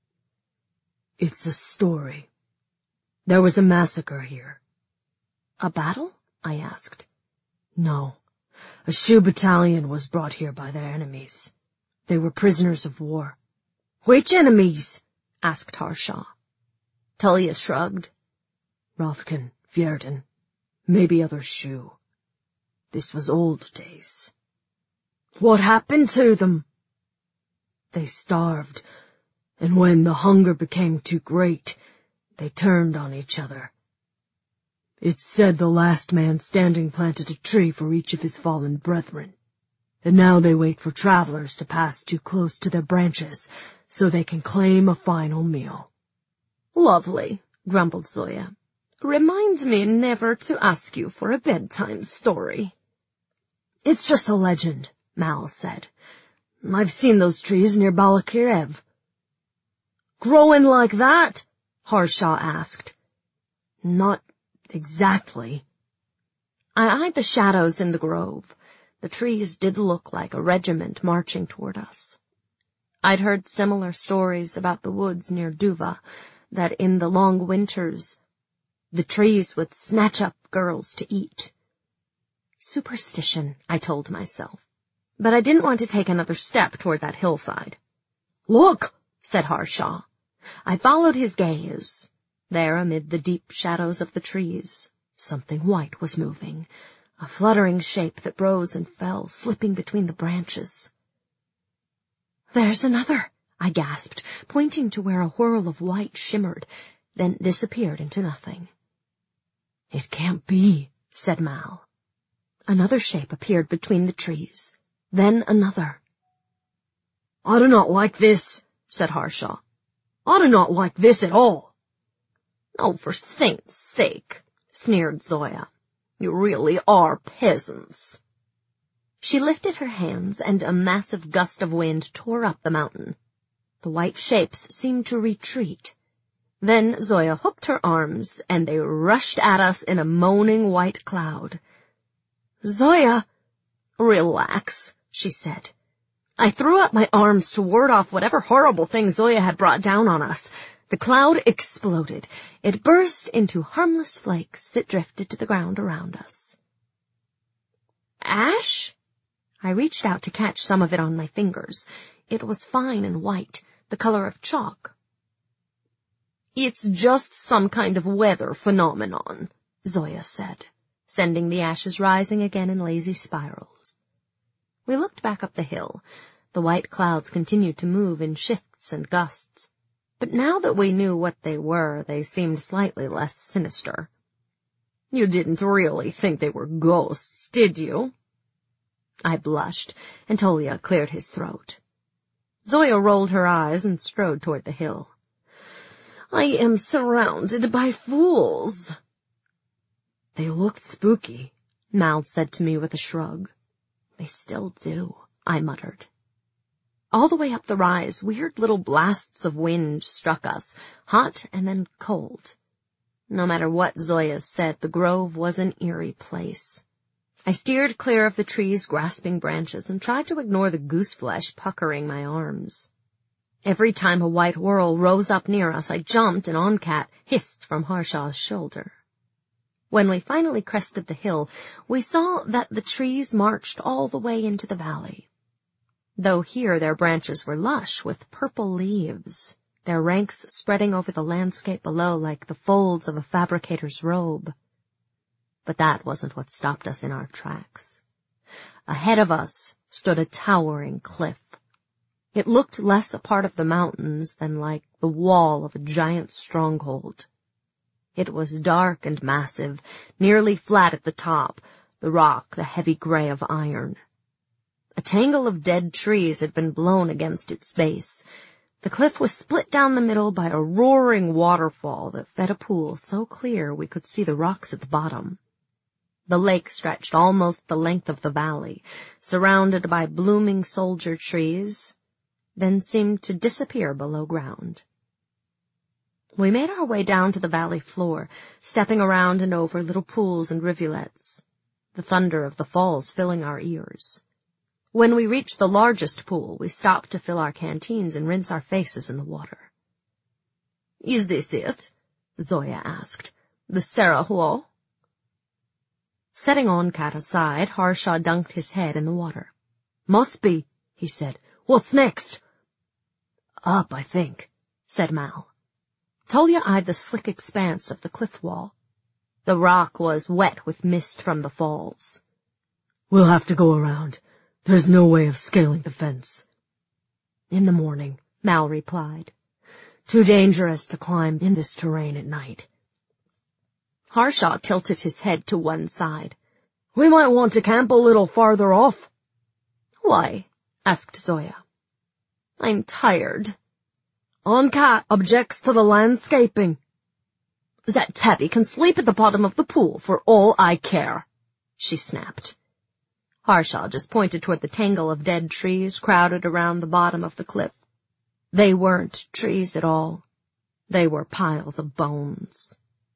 "It's a story. There was a massacre here." "A battle?" I asked. "No. A Shu battalion was brought here by their enemies. They were prisoners of war." "Which enemies?" asked Harshaw. Tullia shrugged. "Ralphkin, Fjerdan, maybe other Shu. This was old days." "What happened to them?" "They starved, and when the hunger became too great, they turned on each other. It's said the last man standing planted a tree for each of his fallen brethren, and now they wait for travelers to pass too close to their branches so they can claim a final meal." "Lovely," grumbled Zoya. "Reminds me never to ask you for a bedtime story." "It's just a legend," Mal said. "I've seen those trees near Balakirev." "Growing like that?" Harshaw asked. "Not exactly." I eyed the shadows in the grove. The trees did look like a regiment marching toward us. I'd heard similar stories about the woods near Duva, that in the long winters the trees would snatch up girls to eat. Superstition, I told myself, but I didn't want to take another step toward that hillside. "Look," said Harshaw. I followed his gaze. There, amid the deep shadows of the trees, something white was moving, a fluttering shape that rose and fell, slipping between the branches. "There's another," I gasped, pointing to where a whirl of white shimmered, then disappeared into nothing. "It can't be," said Mal. Another shape appeared between the trees, then another. "I do not like this," said Harshaw. "I do not like this at all." "Oh, for Saint's sake," sneered Zoya. "You really are peasants." She lifted her hands, and a massive gust of wind tore up the mountain. The white shapes seemed to retreat. Then Zoya hooked her arms, and they rushed at us in a moaning white cloud. "Zoya!" "Relax," she said. I threw up my arms to ward off whatever horrible thing Zoya had brought down on us. The cloud exploded. It burst into harmless flakes that drifted to the ground around us. "Ash?" I reached out to catch some of it on my fingers. It was fine and white, the color of chalk. "It's just some kind of weather phenomenon," Zoya said, sending the ashes rising again in lazy spirals. We looked back up the hill. The white clouds continued to move in shifts and gusts, but now that we knew what they were, they seemed slightly less sinister. "You didn't really think they were ghosts, did you?" I blushed, and Tolia cleared his throat. Zoya rolled her eyes and strode toward the hill. "I am surrounded by fools." "They looked spooky," Mal said to me with a shrug. "They still do," I muttered. All the way up the rise, weird little blasts of wind struck us, hot and then cold. No matter what Zoya said, the grove was an eerie place. I steered clear of the trees' grasping branches and tried to ignore the goose-flesh puckering my arms. Every time a white whirl rose up near us, I jumped and Oncat hissed from Harshaw's shoulder. When we finally crested the hill, we saw that the trees marched all the way into the valley. Though here their branches were lush with purple leaves, their ranks spreading over the landscape below like the folds of a fabricator's robe. But that wasn't what stopped us in our tracks. Ahead of us stood a towering cliff. It looked less a part of the mountains than like the wall of a giant stronghold. It was dark and massive, nearly flat at the top, the rock the heavy gray of iron. A tangle of dead trees had been blown against its base. The cliff was split down the middle by a roaring waterfall that fed a pool so clear we could see the rocks at the bottom. The lake stretched almost the length of the valley, surrounded by blooming soldier trees, then seemed to disappear below ground. We made our way down to the valley floor, stepping around and over little pools and rivulets, the thunder of the falls filling our ears. When we reached the largest pool, we stopped to fill our canteens and rinse our faces in the water. "Is this it?" Zoya asked. "The Sarahuo?" Setting Oncat aside, Harshaw dunked his head in the water. "Must be," he said. "What's next?" "Up, I think," said Mal. Tolya eyed the slick expanse of the cliff wall. The rock was wet with mist from the falls. "We'll have to go around. There's no way of scaling the fence." "In the morning," Mal replied. "Too dangerous to climb in this terrain at night." Harshaw tilted his head to one side. "We might want to camp a little farther off." "Why?" asked Zoya. "I'm tired." "Oncat objects to the landscaping." "That tabby can sleep at the bottom of the pool for all I care," she snapped. Harshaw just pointed toward the tangle of dead trees crowded around the bottom of the cliff. They weren't trees at all. They were piles of bones.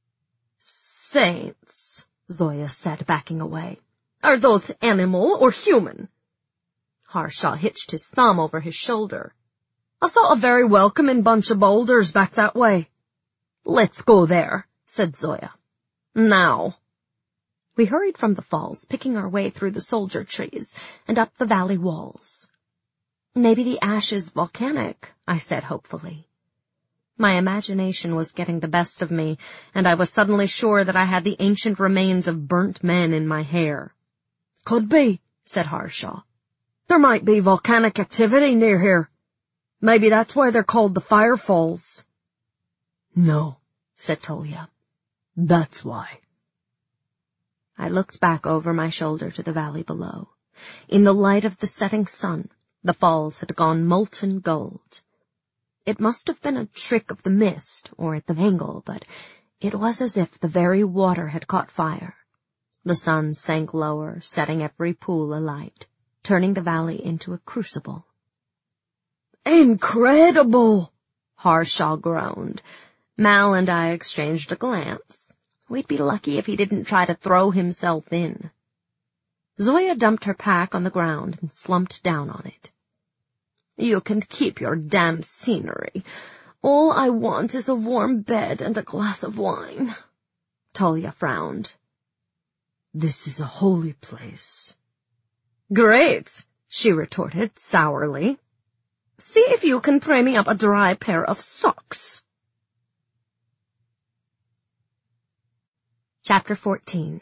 "Saints," Zoya said, backing away. "Are those animal or human?" Harshaw hitched his thumb over his shoulder. "I saw a very welcoming bunch of boulders back that way." "Let's go there," said Zoya. "Now." We hurried from the falls, picking our way through the soldier trees and up the valley walls. "Maybe the ash is volcanic," I said hopefully. My imagination was getting the best of me, and I was suddenly sure that I had the ancient remains of burnt men in my hair. "Could be," said Harshaw. "There might be volcanic activity near here. Maybe that's why they're called the Fire Falls." "No," said Tolya. "That's why." I looked back over my shoulder to the valley below. In the light of the setting sun, the falls had gone molten gold. It must have been a trick of the mist, or at the angle, but it was as if the very water had caught fire. The sun sank lower, setting every pool alight, turning the valley into a crucible. "Incredible!" Harshaw groaned. Mal and I exchanged a glance. We'd be lucky if he didn't try to throw himself in. Zoya dumped her pack on the ground and slumped down on it. "You can keep your damned scenery. All I want is a warm bed and a glass of wine." Tolya frowned. "This is a holy place." "Great," she retorted sourly. "See if you can pray me up a dry pair of socks." Chapter 14.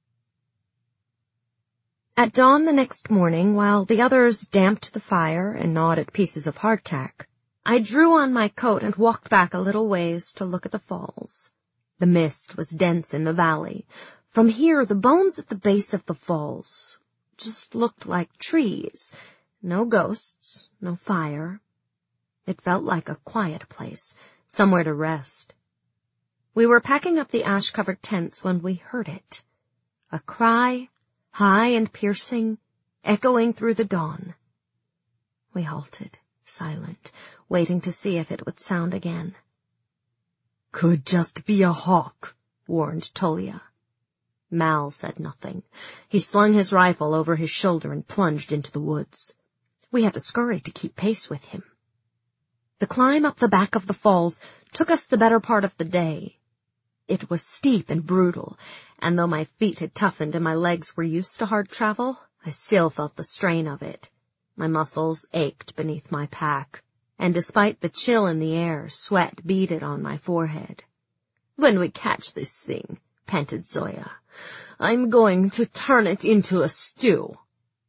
At dawn the next morning, while the others damped the fire and gnawed at pieces of hardtack, I drew on my coat and walked back a little ways to look at the falls. The mist was dense in the valley. From here, the bones at the base of the falls just looked like trees. No ghosts, no fire. It felt like a quiet place, somewhere to rest. We were packing up the ash-covered tents when we heard it. A cry, high and piercing, echoing through the dawn. We halted, silent, waiting to see if it would sound again. "Could just be a hawk," warned Tolya. Mal said nothing. He slung his rifle over his shoulder and plunged into the woods. We had to scurry to keep pace with him. The climb up the back of the falls took us the better part of the day. It was steep and brutal, and though my feet had toughened and my legs were used to hard travel, I still felt the strain of it. My muscles ached beneath my pack, and despite the chill in the air, sweat beaded on my forehead. "When we catch this thing," panted Zoya, "I'm going to turn it into a stew."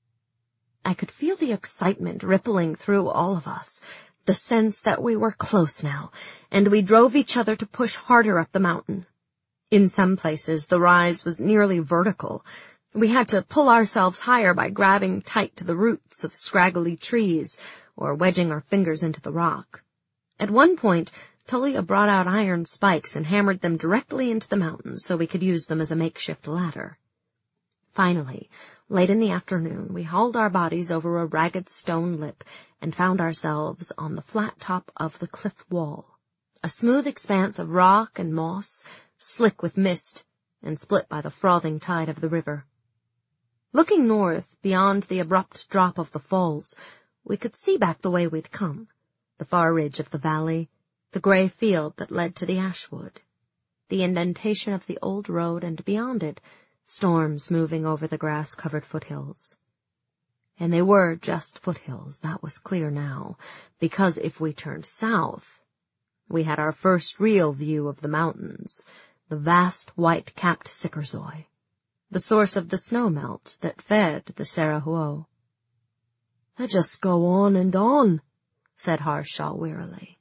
I could feel the excitement rippling through all of us, the sense that we were close now, and we drove each other to push harder up the mountain. In some places, the rise was nearly vertical. We had to pull ourselves higher by grabbing tight to the roots of scraggly trees or wedging our fingers into the rock. At one point, Tolia brought out iron spikes and hammered them directly into the mountain so we could use them as a makeshift ladder. Finally, late in the afternoon, we hauled our bodies over a ragged stone lip and found ourselves on the flat top of the cliff wall, a smooth expanse of rock and moss, slick with mist and split by the frothing tide of the river. Looking north, beyond the abrupt drop of the falls, we could see back the way we'd come, the far ridge of the valley, the gray field that led to the ashwood, the indentation of the old road, and beyond it, storms moving over the grass-covered foothills. And they were just foothills, that was clear now, because if we turned south, we had our first real view of the mountains, the vast white-capped Sikarzoi, the source of the snowmelt that fed the Sarajevo. "They just go on and on," said Harshaw wearily.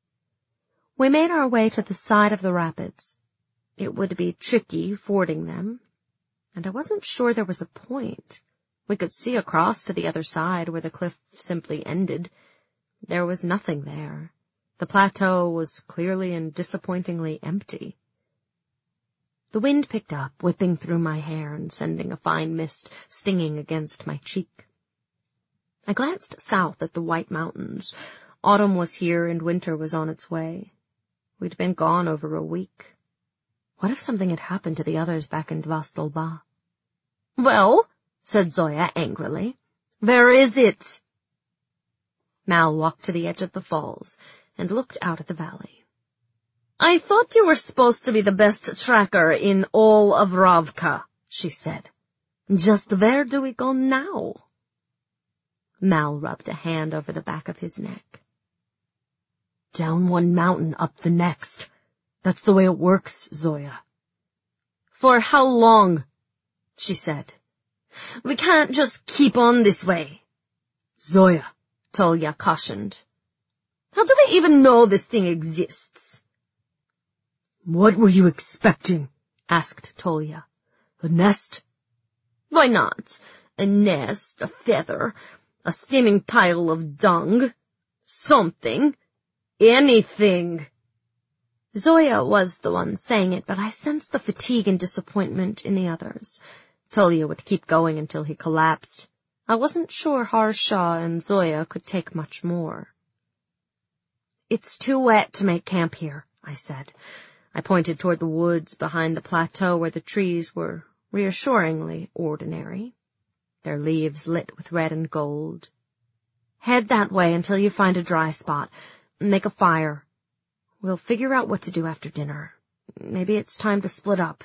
We made our way to the side of the rapids. It would be tricky fording them, and I wasn't sure there was a point. We could see across to the other side where the cliff simply ended. There was nothing there. The plateau was clearly and disappointingly empty. The wind picked up, whipping through my hair and sending a fine mist stinging against my cheek. I glanced south at the White Mountains. Autumn was here and winter was on its way. We'd been gone over a week. What if something had happened to the others back in Tvastolba? "Well," said Zoya angrily, "where is it?" Mal walked to the edge of the falls and looked out at the valley. "I thought you were supposed to be the best tracker in all of Ravka," she said. "Just where do we go now?" Mal rubbed a hand over the back of his neck. "Down one mountain, up the next. That's the way it works, Zoya." "For how long?" she said. "We can't just keep on this way." "Zoya," Tolia cautioned. "How do we even know this thing exists?" "What were you expecting?" asked Tolia. "A nest?" "Why not? A nest, a feather, a steaming pile of dung. Something. Anything." Zoya was the one saying it, but I sensed the fatigue and disappointment in the others. Tolia would keep going until he collapsed. I wasn't sure Harshaw and Zoya could take much more. "It's too wet to make camp here," I said. I pointed toward the woods behind the plateau where the trees were reassuringly ordinary, their leaves lit with red and gold. "Head that way until you find a dry spot. Make a fire. We'll figure out what to do after dinner. Maybe it's time to split up."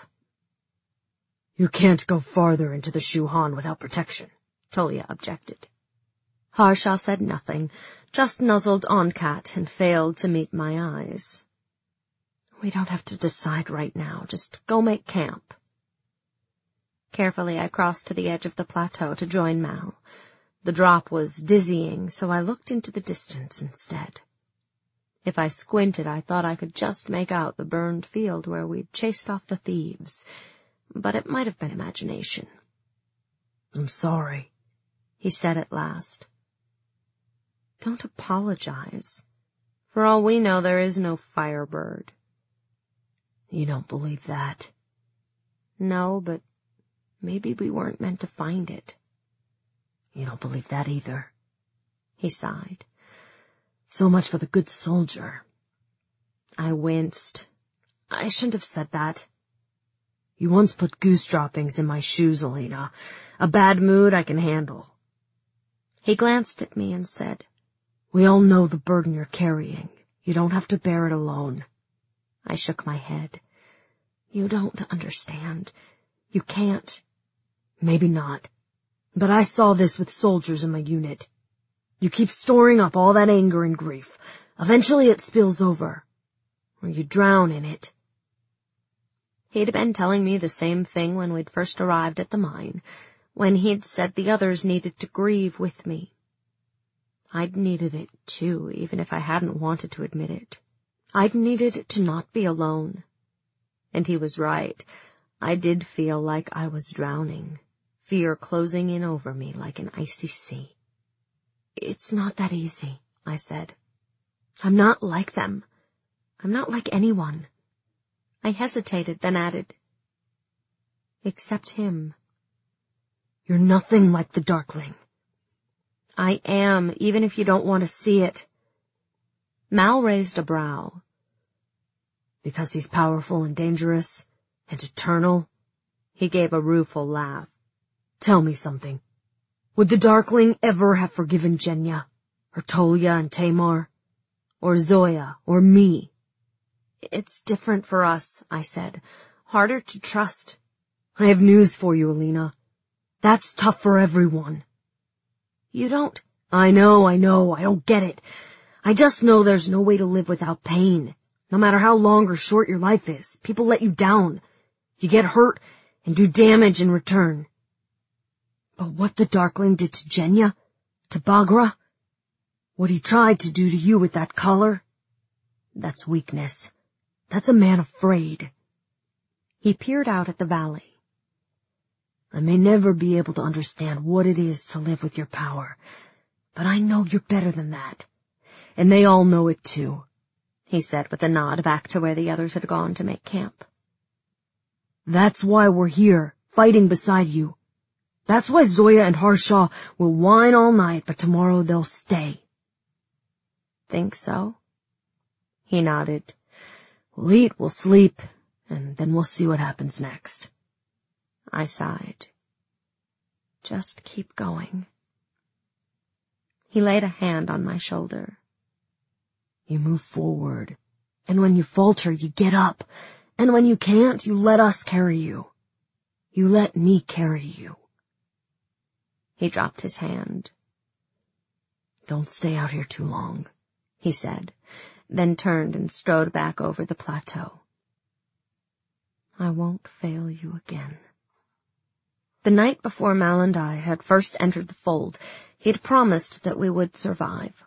"You can't go farther into the Shuhan without protection," Tolia objected. Harshaw said nothing, just nuzzled Onkat and failed to meet my eyes. "We don't have to decide right now. Just go make camp." Carefully I crossed to the edge of the plateau to join Mal. The drop was dizzying, so I looked into the distance instead. If I squinted, I thought I could just make out the burned field where we'd chased off the thieves, but it might have been imagination. "I'm sorry," he said at last. "Don't apologize. For all we know, there is no Firebird." "You don't believe that?" "No, but maybe we weren't meant to find it." "You don't believe that either?" He sighed. "So much for the good soldier." I winced. I shouldn't have said that. "You once put goose droppings in my shoes, Elena. A bad mood I can handle." He glanced at me and said, "We all know the burden you're carrying. You don't have to bear it alone." I shook my head. You don't understand. You can't. Maybe not. But I saw this with soldiers in my unit. You keep storing up all that anger and grief. Eventually it spills over. Or you drown in it. He'd been telling me the same thing when we'd first arrived at the mine, when he'd said the others needed to grieve with me. I'd needed it too, even if I hadn't wanted to admit it. I'd needed to not be alone. And he was right. I did feel like I was drowning, fear closing in over me like an icy sea. It's not that easy, I said. I'm not like them. I'm not like anyone. I hesitated, then added, except him. You're nothing like the Darkling. I am, even if you don't want to see it. Mal raised a brow. Because he's powerful and dangerous and eternal? He gave a rueful laugh. Tell me something. Would the Darkling ever have forgiven Genya, or Tolia and Tamar, or Zoya, or me? It's different for us, I said. Harder to trust. I have news for you, Alina. That's tough for everyone. You don't... I know, I don't get it. I just know there's no way to live without pain. No matter how long or short your life is, people let you down. You get hurt and do damage in return. But what the Darkling did to Genya, to Baghra, what he tried to do to you with that collar, that's weakness. That's a man afraid. He peered out at the valley. I may never be able to understand what it is to live with your power, but I know you're better than that. And they all know it too, he said with a nod back to where the others had gone to make camp. That's why we're here, fighting beside you. That's why Zoya and Harshaw will whine all night, but tomorrow they'll stay. Think so? He nodded. We'll eat, we'll sleep, and then we'll see what happens next. I sighed. Just keep going. He laid a hand on my shoulder. You move forward, and when you falter, you get up, and when you can't, you let us carry you. You let me carry you. He dropped his hand. Don't stay out here too long, he said, then turned and strode back over the plateau. I won't fail you again. The night before Mal and I had first entered the fold, he had promised that we would survive.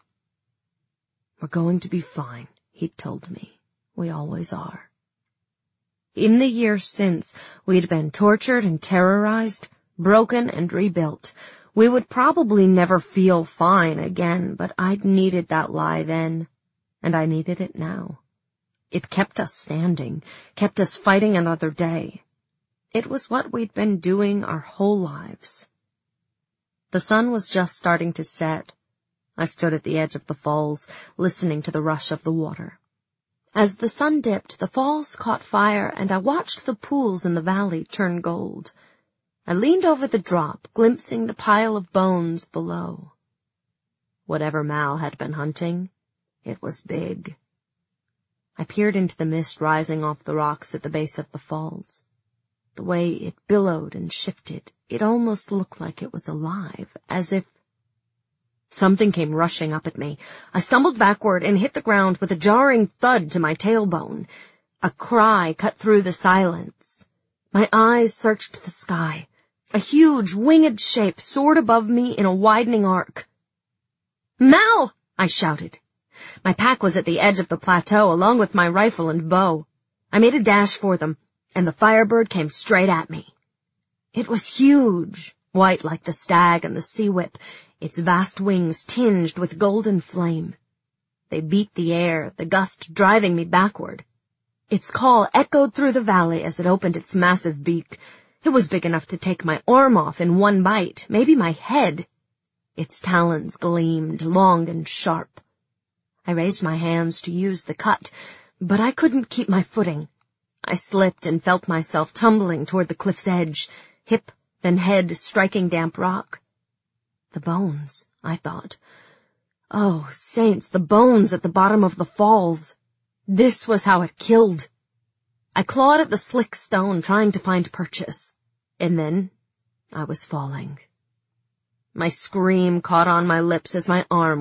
We're going to be fine, he'd told me. We always are. In the years since, we'd been tortured and terrorized, broken and rebuilt. We would probably never feel fine again, but I'd needed that lie then, and I needed it now. It kept us standing, kept us fighting another day. It was what we'd been doing our whole lives. The sun was just starting to set. I stood at the edge of the falls, listening to the rush of the water. As the sun dipped, the falls caught fire, and I watched the pools in the valley turn gold. I leaned over the drop, glimpsing the pile of bones below. Whatever Mal had been hunting, it was big. I peered into the mist rising off the rocks at the base of the falls. The way it billowed and shifted, it almost looked like it was alive, as if... Something came rushing up at me. I stumbled backward and hit the ground with a jarring thud to my tailbone. A cry cut through the silence. My eyes searched the sky. A huge, winged shape soared above me in a widening arc. "Mal!" I shouted. My pack was at the edge of the plateau, along with my rifle and bow. I made a dash for them, and the Firebird came straight at me. It was huge, white like the stag and the sea-whip, its vast wings tinged with golden flame. They beat the air, the gust driving me backward. Its call echoed through the valley as it opened its massive beak. It was big enough to take my arm off in one bite, maybe my head. Its talons gleamed, long and sharp. I raised my hands to use the cut, but I couldn't keep my footing. I slipped and felt myself tumbling toward the cliff's edge, hip, then head striking damp rock. The bones, I thought. Oh, saints, the bones at the bottom of the falls. This was how it killed. I clawed at the slick stone, trying to find purchase. And then I was falling. My scream caught on my lips as my arm